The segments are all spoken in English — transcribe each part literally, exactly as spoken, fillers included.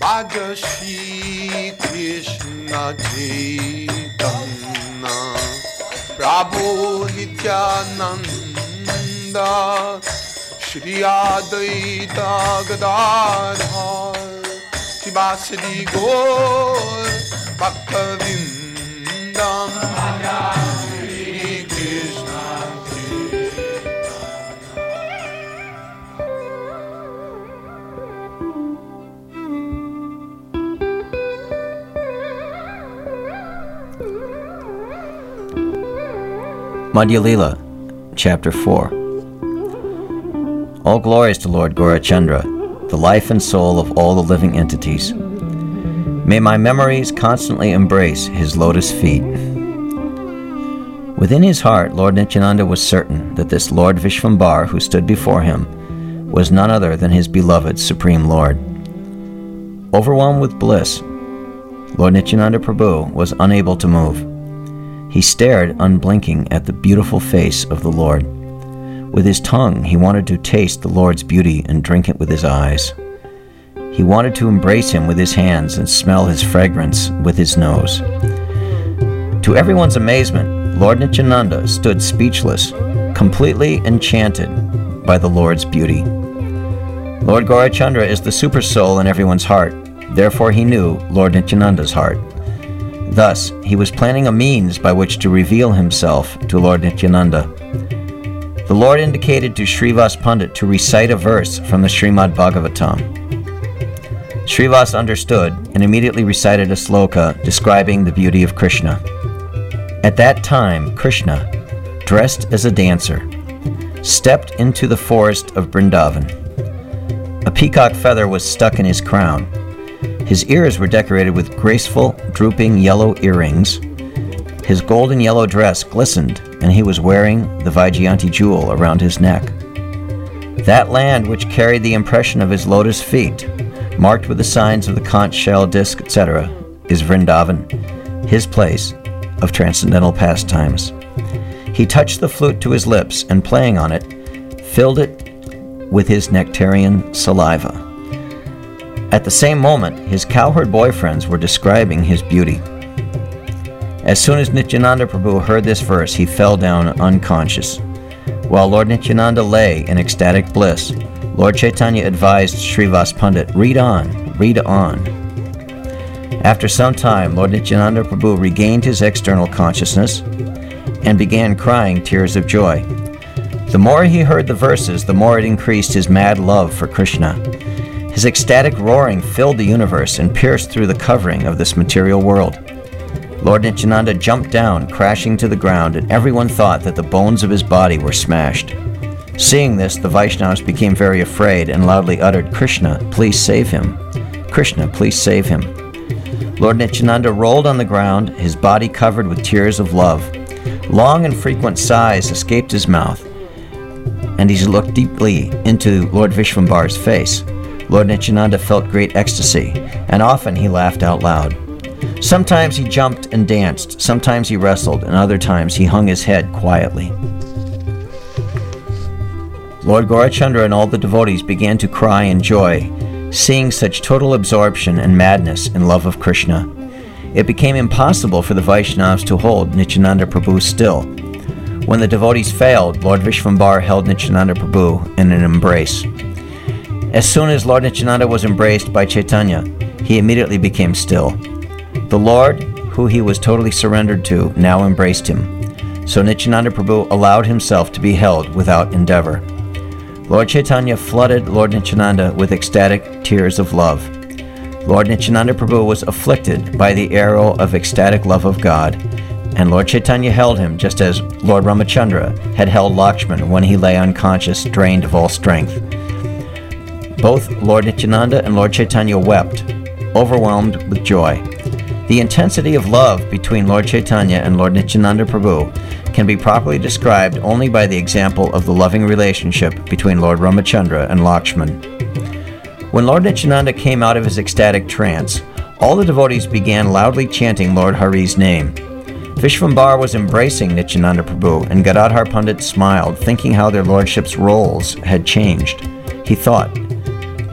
Bhaja Shri Krishna Chaitanya Prabhu Nityananda Shri Advaita Gadadhar Shivasadi Gaur Bhaktivinoda Bhaja Shri Krishna Madhya Lila, Chapter four. All glories to Lord Gaurachandra, the life and soul of all the living entities. May my memories constantly embrace his lotus feet. Within his heart, Lord Nityananda was certain that this Lord Vishvambar who stood before him was none other than his beloved Supreme Lord. Overwhelmed with bliss, Lord Nityananda Prabhu was unable to move. He stared unblinking at the beautiful face of the Lord. With his tongue, he wanted to taste the Lord's beauty and drink it with his eyes. He wanted to embrace him with his hands and smell his fragrance with his nose. To everyone's amazement, Lord Nityananda stood speechless, completely enchanted by the Lord's beauty. Lord Gaurachandra is the super soul in everyone's heart. Therefore he knew Lord Nityananda's heart. Thus, he was planning a means by which to reveal himself to Lord Nityananda. The Lord indicated to Srivas Pandit to recite a verse from the Srimad Bhagavatam. Srivas understood and immediately recited a sloka describing the beauty of Krishna. At that time, Krishna, dressed as a dancer, stepped into the forest of Vrindavan. A peacock feather was stuck in his crown. His ears were decorated with graceful, drooping yellow earrings. His golden yellow dress glistened, and he was wearing the Vaijayanti jewel around his neck. That land which carried the impression of his lotus feet, marked with the signs of the conch shell, disc, et cetera, is Vrindavan, his place of transcendental pastimes. He touched the flute to his lips, and playing on it, filled it with his nectarian saliva. At the same moment, his cowherd boyfriends were describing his beauty. As soon as Nityananda Prabhu heard this verse, he fell down unconscious. While Lord Nityananda lay in ecstatic bliss, Lord Chaitanya advised Srivas Pandit, read on, read on. After some time, Lord Nityananda Prabhu regained his external consciousness and began crying tears of joy. The more he heard the verses, the more it increased his mad love for Krishna. His ecstatic roaring filled the universe and pierced through the covering of this material world. Lord Nityananda jumped down, crashing to the ground, and everyone thought that the bones of his body were smashed. Seeing this, the Vaishnavas became very afraid and loudly uttered, Krishna, please save him. Krishna, please save him. Lord Nityananda rolled on the ground, his body covered with tears of love. Long and frequent sighs escaped his mouth, and he looked deeply into Lord Vishvambar's face. Lord Nityananda felt great ecstasy, and often he laughed out loud. Sometimes he jumped and danced, sometimes he wrestled, and other times he hung his head quietly. Lord Gaurachandra and all the devotees began to cry in joy, seeing such total absorption and madness in love of Krishna. It became impossible for the Vaishnavas to hold Nityananda Prabhu still. When the devotees failed, Lord Vishvambar held Nityananda Prabhu in an embrace. As soon as Lord Nityananda was embraced by Chaitanya, he immediately became still. The Lord, who he was totally surrendered to, now embraced him. So Nityananda Prabhu allowed himself to be held without endeavor. Lord Chaitanya flooded Lord Nityananda with ecstatic tears of love. Lord Nityananda Prabhu was afflicted by the arrow of ecstatic love of God, and Lord Chaitanya held him just as Lord Ramachandra had held Lakshman when he lay unconscious, drained of all strength. Both Lord Nityananda and Lord Chaitanya wept, overwhelmed with joy. The intensity of love between Lord Chaitanya and Lord Nityananda Prabhu can be properly described only by the example of the loving relationship between Lord Ramachandra and Lakshman. When Lord Nityananda came out of his ecstatic trance, all the devotees began loudly chanting Lord Hari's name. Vishvambar was embracing Nityananda Prabhu, and Gadadhar Pandit smiled, thinking how their lordships' roles had changed. He thought,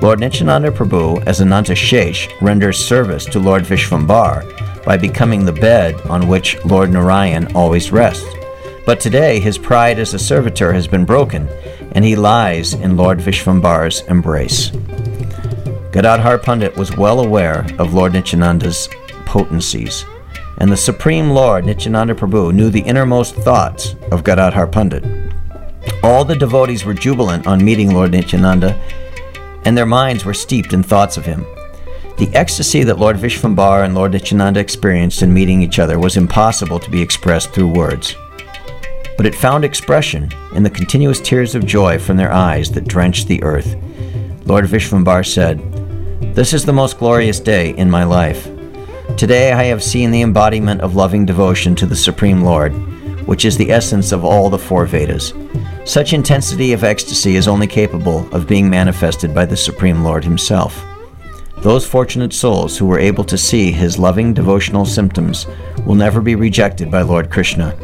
Lord Nityananda Prabhu, as Ananta Shesh, renders service to Lord Vishvambar by becoming the bed on which Lord Narayan always rests. But today his pride as a servitor has been broken, and he lies in Lord Vishvambar's embrace. Gadadhar Pandit was well aware of Lord Nityananda's potencies, and the Supreme Lord Nityananda Prabhu knew the innermost thoughts of Gadadhar Pandit. All the devotees were jubilant on meeting Lord Nityananda, and their minds were steeped in thoughts of him. The ecstasy that Lord Vishvambar and Lord Nityananda experienced in meeting each other was impossible to be expressed through words. But it found expression in the continuous tears of joy from their eyes that drenched the earth. Lord Vishvambar said, "This is the most glorious day in my life. Today I have seen the embodiment of loving devotion to the Supreme Lord, which is the essence of all the four Vedas. Such intensity of ecstasy is only capable of being manifested by the Supreme Lord himself. Those fortunate souls who were able to see his loving devotional symptoms will never be rejected by Lord Krishna.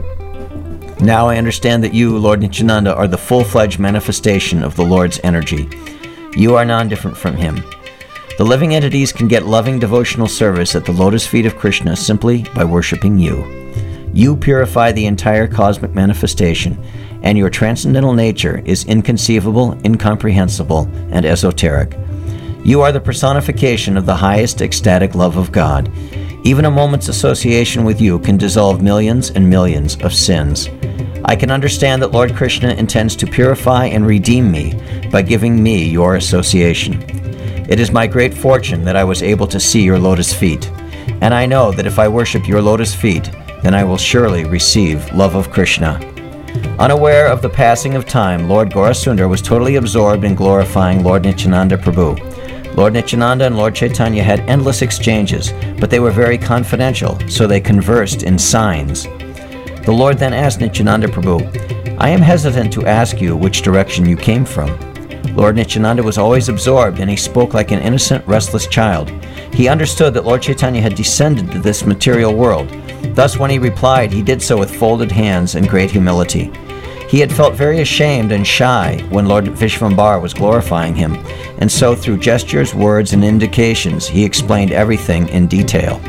Now I understand that you, Lord Nityananda, are the full-fledged manifestation of the Lord's energy. You are non-different from him. The living entities can get loving devotional service at the lotus feet of Krishna simply by worshiping you. You purify the entire cosmic manifestation, and your transcendental nature is inconceivable, incomprehensible, and esoteric. You are the personification of the highest ecstatic love of God. Even a moment's association with you can dissolve millions and millions of sins. I can understand that Lord Krishna intends to purify and redeem me by giving me your association. It is my great fortune that I was able to see your lotus feet, and I know that if I worship your lotus feet, then I will surely receive love of Krishna." Unaware of the passing of time, Lord Gaurasundar was totally absorbed in glorifying Lord Nityananda Prabhu. Lord Nityananda and Lord Chaitanya had endless exchanges, but they were very confidential, so they conversed in signs. The Lord then asked Nityananda Prabhu, "I am hesitant to ask you which direction you came from." Lord Nityananda was always absorbed, and he spoke like an innocent, restless child. He understood that Lord Chaitanya had descended to this material world. Thus, when he replied, he did so with folded hands and great humility. He had felt very ashamed and shy when Lord Vishvambar was glorifying him, and so through gestures, words, and indications, he explained everything in detail.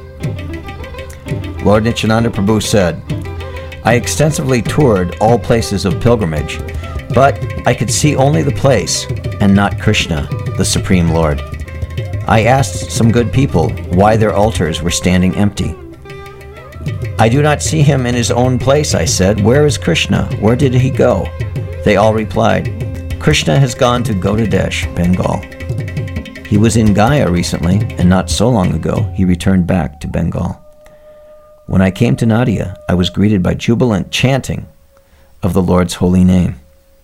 Lord Nityananda Prabhu said, "I extensively toured all places of pilgrimage, but I could see only the place and not Krishna, the Supreme Lord. I asked some good people why their altars were standing empty. 'I do not see him in his own place,' I said. 'Where is Krishna? Where did he go?' They all replied, 'Krishna has gone to Gaudadesh, Bengal. He was in Gaya recently, and not so long ago he returned back to Bengal.' When I came to Nadia, I was greeted by jubilant chanting of the Lord's holy name.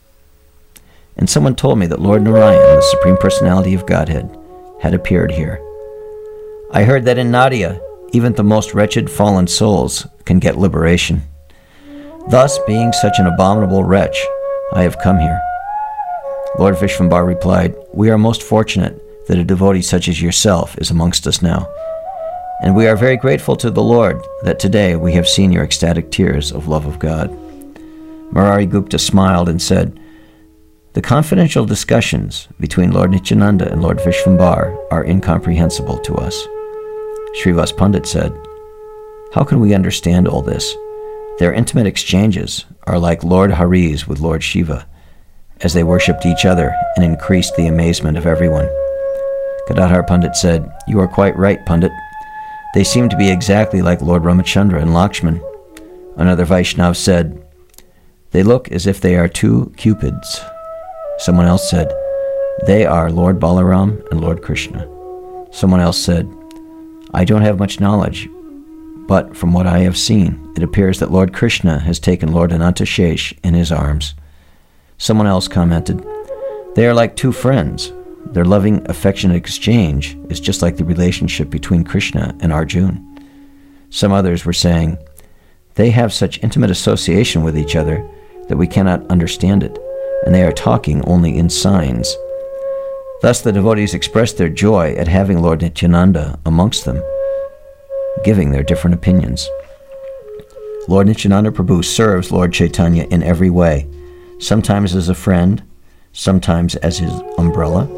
And someone told me that Lord Narayan, the Supreme Personality of Godhead, had appeared here. I heard that in Nadia, even the most wretched fallen souls can get liberation. Thus, being such an abominable wretch, I have come here." Lord Vishvambar replied, "We are most fortunate that a devotee such as yourself is amongst us now, and we are very grateful to the Lord that today we have seen your ecstatic tears of love of God." Murari Gupta smiled and said, "The confidential discussions between Lord Nityananda and Lord Vishvambar are incomprehensible to us." Srivas Pandit said, "How can we understand all this? Their intimate exchanges are like Lord Hari's with Lord Shiva, as they worshipped each other and increased the amazement of everyone." Gadadhar Pandit said, "You are quite right, Pandit. They seem to be exactly like Lord Ramachandra and Lakshman." Another Vaishnav said, "They look as if they are two cupids." Someone else said, "They are Lord Balaram and Lord Krishna." Someone else said, "I don't have much knowledge, but from what I have seen, it appears that Lord Krishna has taken Lord Ananta Shesh in his arms." Someone else commented, "They are like two friends. Their loving, affectionate exchange is just like the relationship between Krishna and Arjuna." Some others were saying, "They have such intimate association with each other that we cannot understand it, and they are talking only in signs." Thus the devotees expressed their joy at having Lord Nityananda amongst them, giving their different opinions. Lord Nityananda Prabhu serves Lord Chaitanya in every way, sometimes as a friend, sometimes as his umbrella,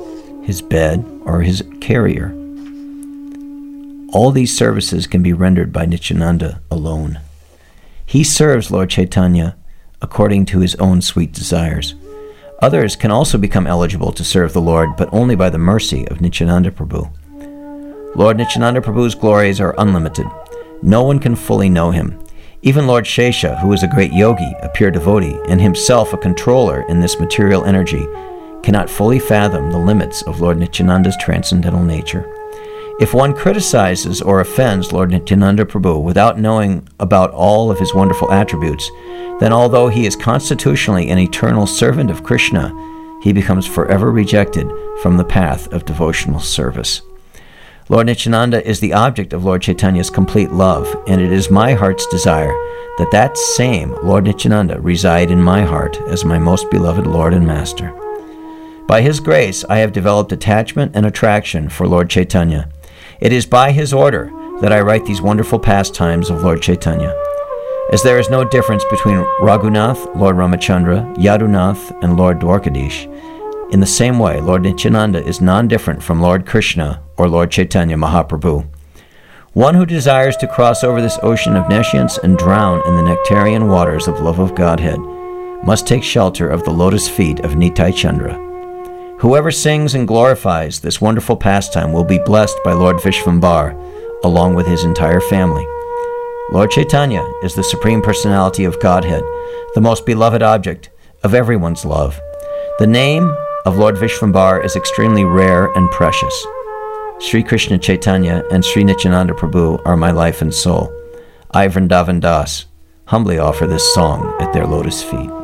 his bed, or his carrier. All these services can be rendered by Nityananda alone. He serves Lord Chaitanya according to his own sweet desires. Others can also become eligible to serve the Lord, but only by the mercy of Nityananda Prabhu. Lord Nityananda Prabhu's glories are unlimited. No one can fully know him. Even Lord Shesha, who is a great yogi, a pure devotee, and himself a controller in this material energy, cannot fully fathom the limits of Lord Nityananda's transcendental nature. If one criticizes or offends Lord Nityananda Prabhu without knowing about all of his wonderful attributes, then although he is constitutionally an eternal servant of Krishna, he becomes forever rejected from the path of devotional service. Lord Nityananda is the object of Lord Chaitanya's complete love, and it is my heart's desire that that same Lord Nityananda reside in my heart as my most beloved Lord and Master. By his grace, I have developed attachment and attraction for Lord Chaitanya. It is by his order that I write these wonderful pastimes of Lord Chaitanya. As there is no difference between Raghunath, Lord Ramachandra, Yadunath, and Lord Dwarkadish, in the same way, Lord Nityananda is non-different from Lord Krishna or Lord Chaitanya Mahaprabhu. One who desires to cross over this ocean of nescience and drown in the nectarian waters of love of Godhead must take shelter of the lotus feet of Nitai Chandra. Whoever sings and glorifies this wonderful pastime will be blessed by Lord Vishvambar, along with his entire family. Lord Chaitanya is the Supreme Personality of Godhead, the most beloved object of everyone's love. The name of Lord Vishvambar is extremely rare and precious. Sri Krishna Chaitanya and Sri Nityananda Prabhu are my life and soul. I, Vrindavan Das, humbly offer this song at their lotus feet.